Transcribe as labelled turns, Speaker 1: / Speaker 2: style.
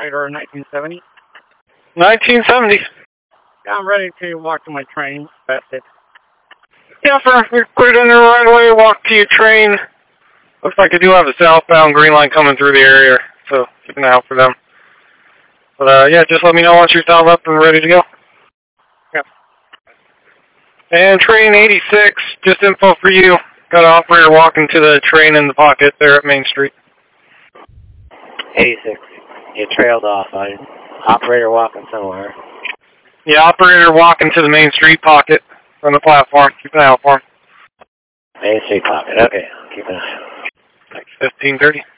Speaker 1: operator 1970.
Speaker 2: 1970.
Speaker 1: Yeah, I'm ready to walk to my train. That's it.
Speaker 2: Yeah, sir. We put it in there right away, walk to your train. Looks like I do have a southbound green line coming through the area, so keep an eye out for them. But, yeah, just let me know once you're dialed up and ready to go.
Speaker 1: Yep.
Speaker 2: And train 86, just info for you. Got an operator walking to the train in the pocket there at Main Street.
Speaker 3: 86. You trailed off. Operator walking somewhere.
Speaker 2: Yeah, operator walking to the Main Street pocket from the platform. Keep an eye out for him.
Speaker 3: Main Street pocket. Okay. Keep an eye out.
Speaker 2: 1530.